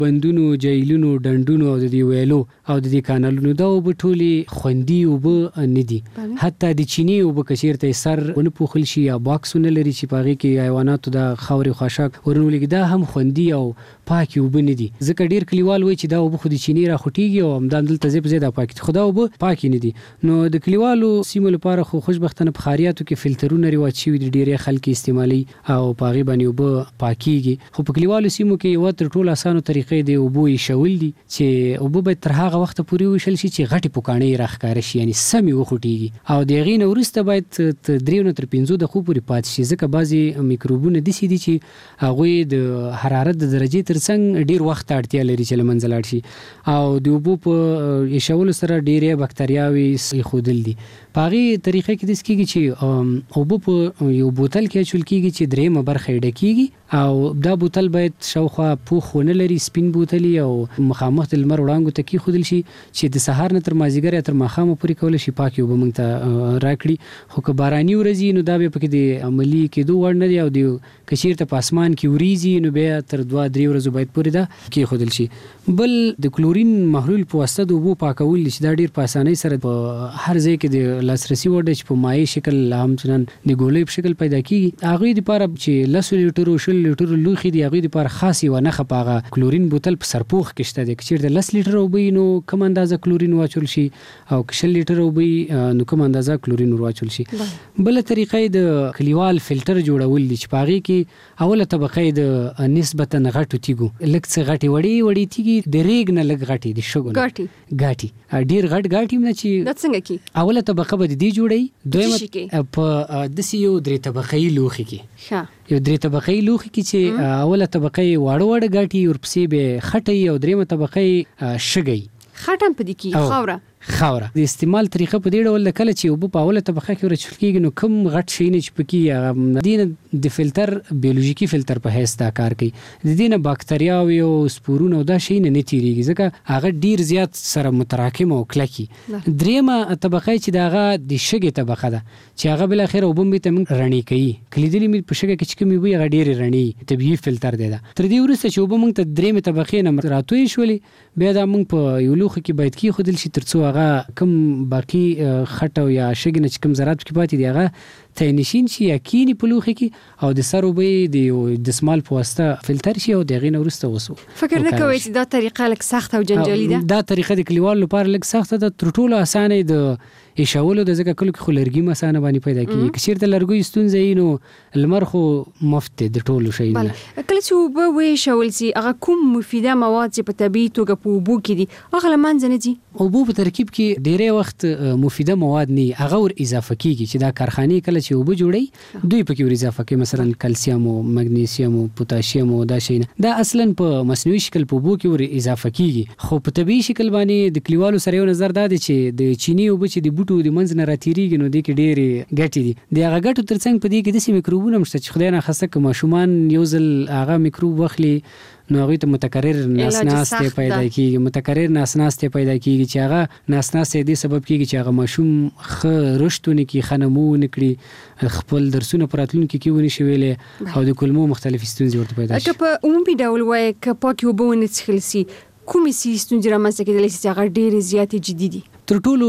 بندونو، جهیلونو، ډنډونو او د دې ویلو او د دې کانالونو دا اوبه ټولې خوندي اوبه نه دي. حتی د چینی اوبه که چیرته سر ونه پوښل شي یا باکس ونه لري چې په هغې کې حیواناتو د خاورې خاشاک ورنولېږي، دا هم خوندي او پاکې اوبه نه دي. ځکه ډېر کلیوال وایي چې دا اوبه خو د چینی راخوټېږي او همدا دلته ځای په ځای دا پاکې دي، خو دا اوبه پاکې نه دي. نو د کلیوالو سیمو لپاره خو خوشبختانه په ښاریاتو کې فلټرونه رواج شوي دي، ډېری خلک استعمالوي او په هغې باندې اوبه پاکېږي. خو په کلیوالو سیمو کې یوه تر ټولو اسانو طریقې د اوبو ایښول دي چې اوبه باید تر هغه وخته پورې ویشل شي چې غټې پوکاڼې راښکاره شي، یعنې سمې وخوټېږي، او د هغې نه وروسته باید 3 نه تر 5 دقیقو پورې پاتې شي، ځکه بعضې میکروبونه داسې دي چې هغوی د حرارت د درجې تر څنګ ډېر وخت ته اړتیا لري چې له منځه لاړ شي، او د اوبو په ایښولو سره ډېرې بکتریاوې ایښودل دي. په هغې طریقه کې داسې کېږي چې اوبه په یو بوتل کې اچول کېږي چې 3 برخه یې ډکېږي، او دا بوتل باید شاوخوا پوښ ونه لري، سپین بوتل او مخامخ د لمر وړانګو ته کېښودل شي چې د سهار نه تر مازدیګر یا تر ماښامه پورې کولی شي پاکې اوبه موږ ته راکړي. خو که باراني ورځي نو دا بیا پکې د عملي کېدو وړ نه دی، او که چېرته په اسمان کې وریځي نو بیا تر 2-3 ورځو باید پورې دا کېښودل شي. بل د کلورین محلول په واسطه د اوبو پاکول دي چې دا ډېر په اسانۍ سره په هر ځای کې د لاسرسي وړ دی، چې په مایع شکل همچنان د ګولۍ په شکل پیدا کېږي. هغوی دپاره چې 10 لیټرو 20 لیټرو لوښي دي، هغوی دپاره خاص یوه نښه په هغه کلورین بوتل په سرپوښ کې شته دی. که چېرته 10 لیټره اوبه وي نو کم اندازه کلورین واچول شي، او که 20 لیټره اوبه وي نو کم اندازه کلورین ور واچول شي. بله طریقه یې د کلیوال فلټر جوړول دي چې په هغې کې اوله طبقه یې د نسبتا غټو تیږو، لږ څه غټې وړې تیږې، د ریګ نه لږ غټې، د شګو ګاټي ډېر غټ ګاټي نه چې دا څنګه کې اوله طبقه به د دې جوړوي، دویمه په داسې یو 3 طبقه‌یي لوښي کې، یو 3 طبقه‌یي لوښي کې چې اوله طبقه یې واړه ګاټي، ورپسې به خټه او درېیمه طبقه یې شګی، خټه هم په دې کې خاوره. د استعمال طریقه په دې ډول ده، کله چې اوبه په اوله طبقه کې ورچول کېږي نو کوم غټ شی نه چې پکې دې نه د فلټر بیولوژیکي فلټر په حیث دا کار کوي، د دې نه باکتریاوې او سپورونه او دا شی نه تېرېږي، ځکه هغه ډېر زیات سره متراکم او کلکي. درېیمه طبقه چې د هغه د شګې طبقه ده چې هغه بالاخره اوبه مې ته موږ رڼې کوي، کلیدلې مې په شګه کې چې کومې وي هغه ډېرې رڼې طبیعي فلټر دی. دا تر دې وروسته چې اوبه موږ ته 3 طبقې نه راتوی شولې، بیا دا موږ په یو لوښي کې باید کېښودل شي تر څو هغه کوم باقي خټه یا شګې نه چې کوم ذرات پکې پاتې دي هغه تینشین شي یا کینی په لوښي کې، او د سر اوبه د دسمال په واسطه فلټر شي او د هغې نه وروسته وسو. فکر نه کوئ چې دا طریقه لږ سخته او جنجالي ده؟ دا طریقه د کلیوالو لپاره لږ سخته ده، تر ټولو اسانه یې د ایښولو ده، ځکه کله کې خو لرګي مسانه باندې پیدا کېږي. که چېرته لرګیو ستونزه وي نو لمر خو مفت دی د ټولو شیونو. کله چې اوبه وایښول سي، هغه کوم مفیده مواد چې په طبیعي توګه په اوبو کې دي هغه له منځه نه ځي؟ اوبو په ترکیب کې ډېری وخت مفیده مواد نه وي، هغه ور اضافه کېږي چې دا کارخانې کله چې اوبه جوړوي دوی پکې ور اضافه کوي، مثلا کلسیم او مګنیسیم او پوتاشیم او دا شیونه، دا اصلا په مصنوعي شکل په اوبو کې ور اضافه کېږي. خو په طبیعي شکل باندې د کلیوالو سره یو نظر دا دی چې د چینی اوبه چې د بوټو د منځ نه راتېرېږي نو دې کې ډېرې ګټې دي. د هغه ګټو تر څنګ په دې کې داسې میکروبونه هم شته چې خدای ناخواسته که ماشومان یو ځل هغه میکروب واخلي نو هغوی ته متکرر ناسناستې پیدا کېږي، متکرر ناسناستې پیدا کېږي چې هغه ناسناستې دې سبب کېږي چې هغه ماشوم ښه رشد ونه کړي، ښه نمو ونه کړي، خپل درسونه په راتلونکي کې ونه شي ویلی، او د کولمو مختلفې ستونزې ورته پیدا شي. که په عمومي ډول وایي که پاکې اوبه ونه څښل سي، کومې ستونزې رامنځته کېدلی شي چې هغه ډېرې زیاتې جدي دي؟ تر ټولو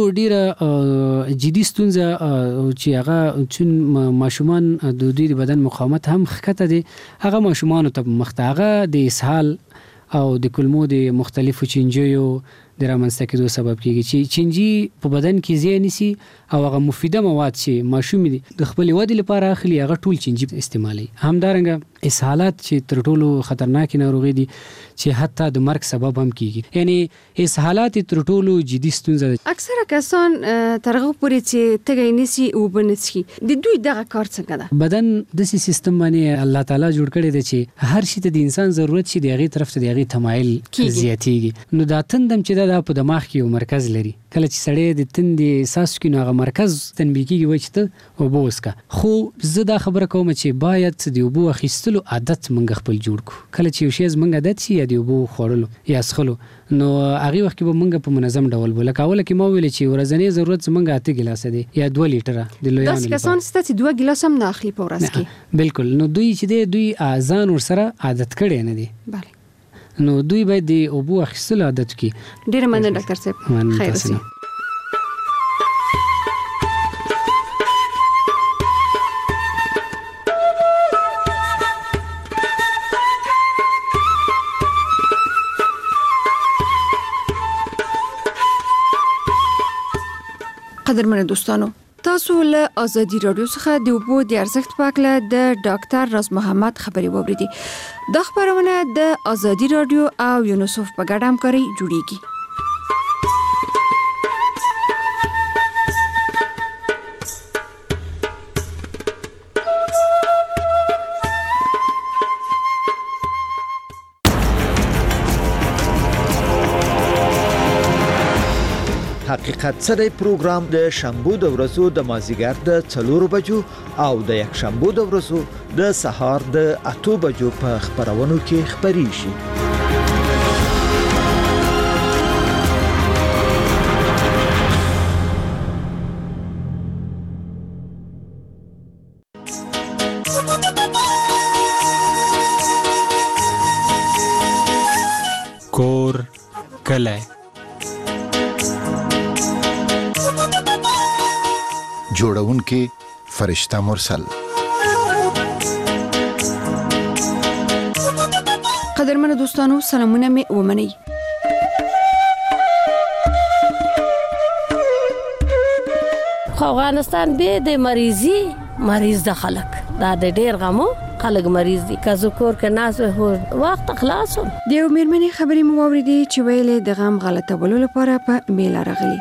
ډیره جدي ستونزه چې هغه چون ماشومان د دوی د بدن مقاومت هم ښکته دی، هغه ماشومانو ته مخ ته هغه د اسهال او د کولمو د مختلفو چینجیو د رامنځته کېدو سبب کېږي چې چینجي په بدن کې ځای نیسي، او هغه مفیده مواد چې ماشوم دي د خپلې ودې لپاره اخلي هغه ټول چینجي استعمالوي. همدارنګه اسهالات چې تر ټولو خطرناکې ناروغي دي چې حتی د مرګ سبب هم کېږي، یعنی اسهالات تر ټولو جدي ستونزه ده. اکثره کسان تر هغه پورې چې تږی نیسي اوبه نه څښي، د دوی دغه کار څنګه ده؟ بدن داسې سیستم باندې الله تعالی جوړ کړی دی چې هر شي ته د انسان ضرورت شي د هغې طرف ته د هغې تمایل زیاتېږي. نو دا تندم چې دا په دماغ کې یو مرکز لري، کله چې سړی د تندې احساس کوي نو هغه مرکز تنبیه کېږي وایي چې ته اوبه وڅښه. خو زه دا خبره کوم چې باید د اوبو اخیستلو عادت موږ خپل جوړ کړو. کله چې یو شی زموږ عادت شي یا د اوبو خوړلو یا څښلو، نو هغې وخت کې به موږ په منظم ډول به لکه اوله کې ما ویلې چې ورځنی ضرورت زموږ 8 ګیلاسه دی یا 2 لیټره د لویانو لپاره. داسې کسان شته چې 2 ګیلاس هم نه اخلي په ورځ کې. بالکل. نو دوی چې دی دوی ځان ورسره عادت کړی نه دی. بله. نو دوی باید د اوبو اخیستلو عادت کړي. ډېره مننه ډاکټر صاحب. خیر اوسئ. قدرمنو دوستانو، تاسو له ازادي رادیو څخه د اوبو د ارزښت په اړه د ډاکټر راز محمد خبري واوریدي. د خبرونه د ازادي رادیو او یونیسف په ګډه همکاري جوړیږي. حقیقت سره پروګرام د شنبه د ورځو د مازیګر د 4 بجو او د یک شنبه د ورځو د سهار د 8 بجو په خبرونو کې خبري شي. کور کله جوړونکي فرشتہ مرسل. قدرمنو دوستانو، سلامونه مې ومنئ. افغانستان به د مریض د خلک دا د ډیر غمو خلک مریض دي. که ذکر کې ناس هو وخت خلاصو. د یو میرمنې خبرې مو واوریدې چې ویلې د غم غلطولو لپاره په میله راغلي.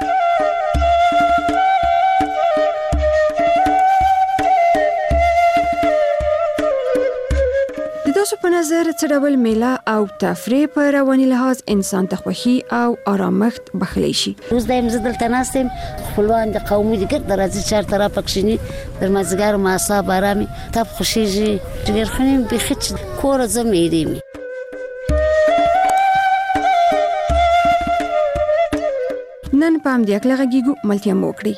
تاسو په نظر څه ډول میله او تفریح په رواني لحاظ انسان ته خوښي او آرامښت بخلی شي؟ روز دایم زدل تناستم خپلوان د قومي د ګرد راځي چار طرف پکښینی در مازګر معصب آرامي تب خوشيږي ډیر خنیم به خچ کور زمېري می. نن پام دی اکلغه گیګو ملتیا موکړي.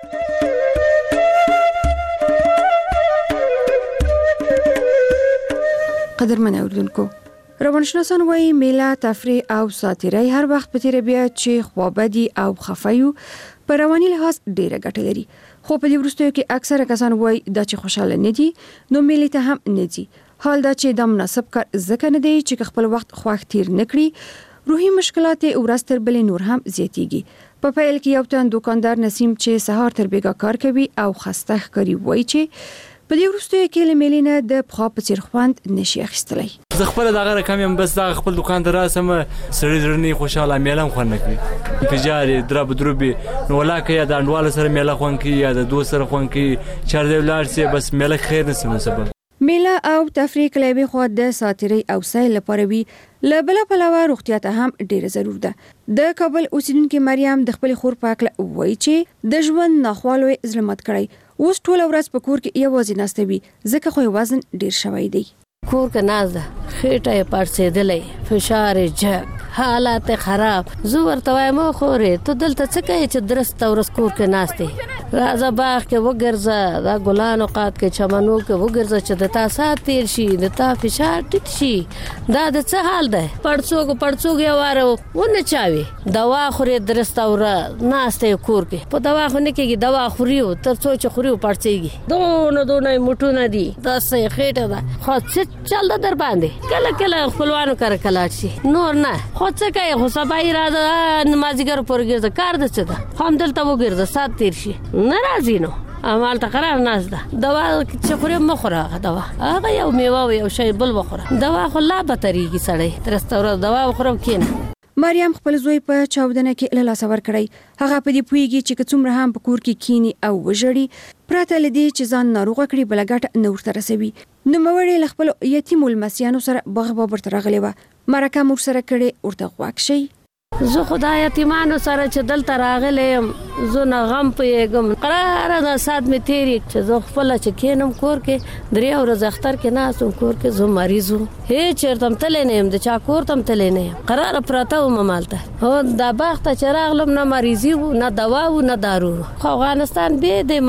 قدرمن اوردونکو، روانشناسان وايي میله، تفریح او ساتیري هر وخت په تیر بیا چې خوابدي او خفایو په رواني لحاظ ډیره ګټه لري. خو په دې وروستیو کې اکثره کسان وايي دا چې خوشاله نه دي نو میله ته هم نه دي. حال دا چې د مناسب کار ځکه نه دی چې خپل وخت خوښ تیر نکړي، روحي مشکلات ورځ تر بلې نور هم زیاتیږي. په پیل کې یو تن دکاندار نسیم چې سهار تر بیګا کار کوي او خسته ښکاري وایي چې په دې وروستیو کې له میلینه د پخوا په څیر خوند نشي اخیستلی. زه خپل دغه رقم یم بس دا خپل دکان ته راسم سړی درنی خوشاله میلم خوند نکوي تجاري درب دروبي نو ولاکه یا د انډوال سره میله خوند کی یا د دوست سره خوند کی چار دی ولار سي بس میله خیر نسم سبب. میله او تفریح کلابي خو د ساتیري او سیل لپاره وی لبل پلوه روغتیا ته هم ډیر ضرور ده. د کابل اوسیدونکو مریم د خپل خور پاکله وایي چې د ژوند ناخوالو ظلمت کړی. اوس ټول ورځ په کور کې یوازې ناسته وي ځکه خو وزن ډیر شوی دی. کور کې ناز ده، خېټه پړسېدلې، فشار جګ، حالات خراب. زه ورته وایم خورې ته دلته څه کوې چې درسته ورځ کور کې ناستې؟ راځه باغ کې وګرځه، دا ګلانو قات کې چمنو کې وګرځه چې د تا سات تیر شي، د تا فشار ټیټ شي. دا د څه حال ده؟ پړڅوګ یو واره ونه چاوي دوا خورې درسته ورځ ناستې کور کې. په دوا خو نه کېږي، دوا خوريو تر څو چې خوريو پړڅېږي. دونه موټونه دي، داسې خېټه ده. خو چل در باندې کله خپلوانو کار کلاټ شي نور نه خو څه کوي. خو سبای راځه نمازګر پرګرځه کار د څه ده هم دلته وګرځه سات تیر شي ناراضي نو عمل ته قرار ناز ده. دوا چې خوري مخوره دوا هغه یو میوه یو شی بل وخوره. دوا خو لا بتريږي سړی ترستور دوا وخورم کینه. مریم خپل زوی په چاودنه کې له لاس ور کړی. هغه په دې پویږي چې څومره هم په کور کې کینی او وژړي پراته لدی چې ځان ناروغ کړي بلګټ نور تر رسوي. نو موري خپل یتیم ولمسیانو سره بغبا برته راغلی و. مرکه مور سره کړي ورته غواک شي. زه خدای یتیمانو سره چې دلته راغلم زه نه غم پېږم. قرار ده سات می تیری چې زه خپل چې کینم کور کې درې ورځې اختر کې ناسم کور کې زه مریض وم. هیڅ چرته تلې نه يم د چا کور تم تلې نه يم. قرار پراته وم مالته هو دا باغ ته چې راغلم نه مریضي وو نه دوا وو نه دارو. خو افغانستان به د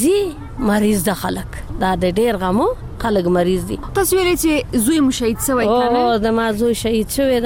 مریض د خلک دا د ډیر غمو خلک مریض دي. تصویر چې زوی مو شهید شوی کنه؟ او د ما زوی شهید شوی